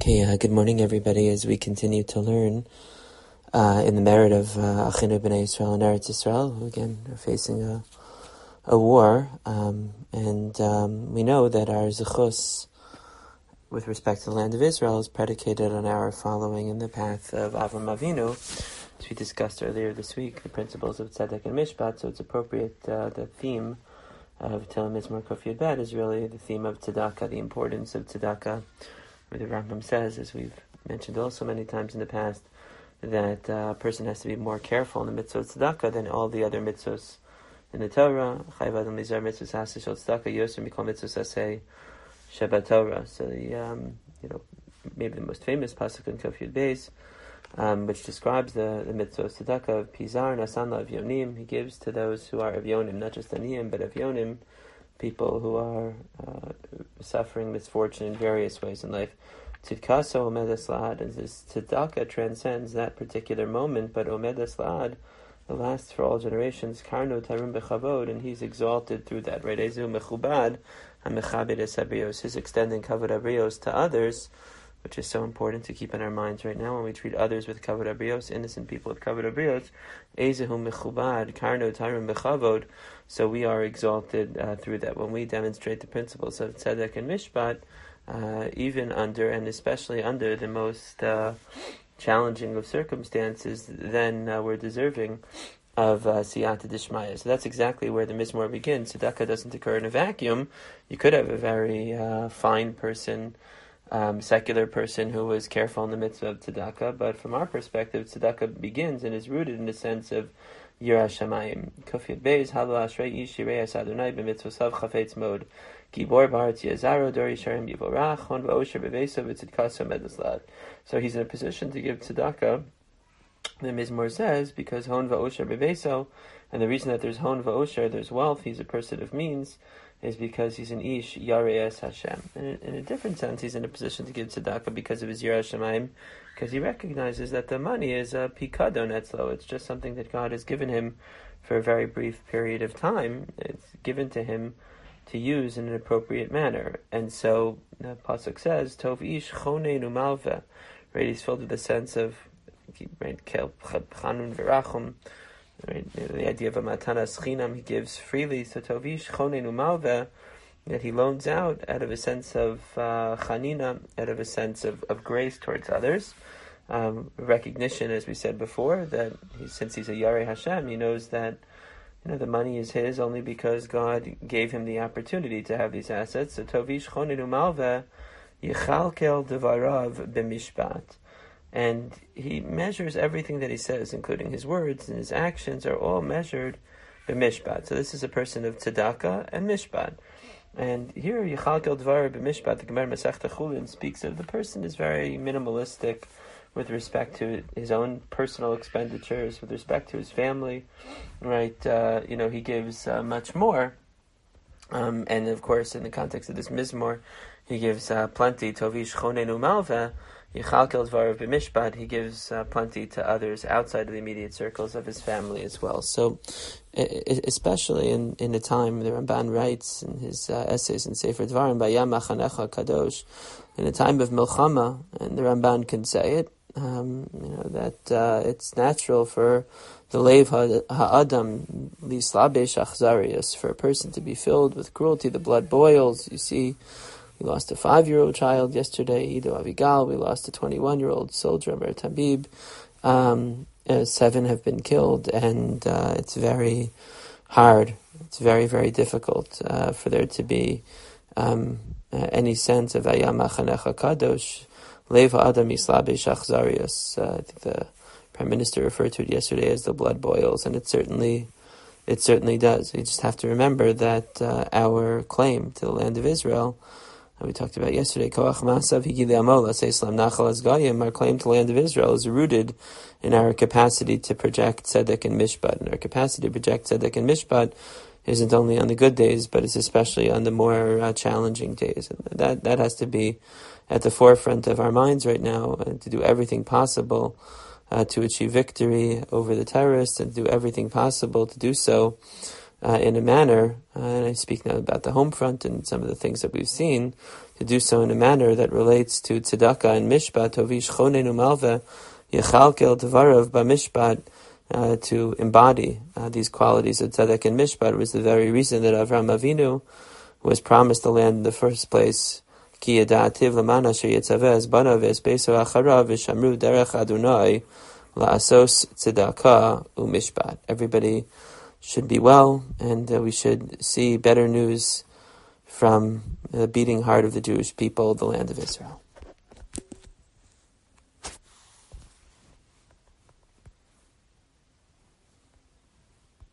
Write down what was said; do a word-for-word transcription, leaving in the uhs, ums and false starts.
Hey, uh, good morning, everybody. As we continue to learn uh, in the merit of uh, Achinu B'nai Yisrael and Eretz Yisrael, who again are facing a a war, um, and um, we know that our zechus with respect to the land of Israel is predicated on our following in the path of Avram Avinu, as we discussed earlier this week, the principles of Tzedek and Mishpat. So it's appropriate uh, the theme of Tehillim Mizmor Kuf Yud Bet is really the theme of tzedakah, the importance of tzedakah. Where the Rambam says, as we've mentioned also many times in the past, that uh, a person has to be more careful in the mitzvah of tzedakah than all the other mitzvahs in the Torah. Chayv adam lizar mitzvahs haseh shel tzedakah yoser mikol mitzvahs haseh shebat Torah. So the um, you know maybe the most famous pasuk in Kuf Yud Beis, um, which describes the, the mitzvah of tzedakah of Pizar Nasan La Avyonim. He gives to those who are Avyonim, not just Aniyim, but Avyonim, people who are uh, suffering misfortune in various ways in life. Tzidkaso omed eslad, and this tzedakah transcends that particular moment, but omed eslad, it lasts for all generations. Karno tarim bechavod, and he's exalted through that. Right? Ezu mechubad, hamechabed es habrios, his extending kavod habrios to others, which is so important to keep in our minds right now when we treat others with kavod habrios, innocent people with kavod habrios. Ezehu mechubad, karno tarim bechavod. So we are exalted uh, through that. When we demonstrate the principles of tzedek and mishpat, uh, even under and especially under the most uh, challenging of circumstances, then uh, we're deserving of uh, siyata dishmaya. So that's exactly where the Mizmor begins. Tzedakah doesn't occur in a vacuum. You could have a very uh, fine person, um, secular person who was careful in the mitzvah of tzedakah, but from our perspective, tzedakah begins and is rooted in the sense of Yirah Shamayim. Kuf Yud Beis, Halo Ashrei Ish Yirei As Adonai B'mitzvosav Chafetz Mod. Gibor B'Aretz Yazaro Dor Yisharim Yivorach Hon V'Osher B'Veisav V'Tzidkaso Medeslad. So he's in a position to give tzedakah, the Mizmor says, because Hon V'Osher B'Veisav, and the reason that there's Hon V'Osher, there's wealth, he's a person of means, is because he's an Ish Yarei Es Hashem. And in, in a different sense, he's in a position to give tzedakah because of his Yirah Shamayim, because he recognizes that the money is a pikadon etzlo. It's just something that God has given him for a very brief period of time. It's given to him to use in an appropriate manner. And so the pasuk says, Tov ish choneinu malveh. Right, he's filled with a sense of right, kel chanun v'rachum. Right, the idea of a matanas chinam, he gives freely. So Tov ish choneinu malveh, that he loans out out of a sense of uh, chanina, out of a sense of, of grace towards others. Um, recognition, as we said before, that he, since he's a Yarei Hashem, he knows that you know the money is his only because God gave him the opportunity to have these assets. So Tovish Choninu Malveh Yichalkel Devarav B'Mishpat, and he measures everything that he says, including his words and his actions, are all measured b'mishpat. So this is a person of tzedakah and mishpat. And here, Yichalkel Dvar b'mishpat, the Gemara Masechta Chulin speaks of the person is very minimalistic with respect to his own personal expenditures, with respect to his family, right? Uh, you know, he gives uh, much more. Um, and of course, in the context of this Mizmor, he gives uh, plenty. Tovish chonenu malveh, Yichalkel Dvar b'mishpat, he gives uh, plenty to others outside of the immediate circles of his family as well. So, especially in, in a time, the Ramban writes in his uh, essays in Sefer Dvarim, Bayam Achanecha Kadosh, in a time of Milchama, and the Ramban can say it, um, you know, that uh, it's natural for the Leiv Ha'adam, Lislabesh Achzarius, for a person to be filled with cruelty, the blood boils. You see, we lost a five-year-old child yesterday, Ido Avigal, we lost a twenty-one-year-old soldier, Mer Tabib, um, Uh, seven have been killed, and uh, it's very hard. It's very, very difficult uh, for there to be um, uh, any sense of Ayam Achanecha Kadosh, Leva Adam Islabe Shachzarius. I think the Prime Minister referred to it yesterday as the blood boils, and it certainly, it certainly does. We just have to remember that uh, our claim to the land of Israel, we talked about yesterday, Koach Masav Higili Amola, Islam Nachal Azgayim, our claim to the land of Israel is rooted in our capacity to project Tzedek and Mishpat. And our capacity to project Tzedek and Mishpat isn't only on the good days, but it's especially on the more uh, challenging days. And that, that has to be at the forefront of our minds right now, and to do everything possible uh, to achieve victory over the terrorists, and do everything possible to do so Uh, in a manner, uh, and I speak now about the home front and some of the things that we've seen, to to do so in a manner that relates to tzedakah and mishpat, tovish chonenu malveh, yechalkel devarav b'mishpat, uh, to embody uh, these qualities of tzedek and mishpat was the very reason that Avraham Avinu was promised the land in the first place. Ki yada'ativ l'man asher yitzaveh es banav es beiso acharav v'shamru derech Adonai la'asos tzedakah u'mishpat. Everybody should be well, and uh, we should see better news from the beating heart of the Jewish people, the land of Israel.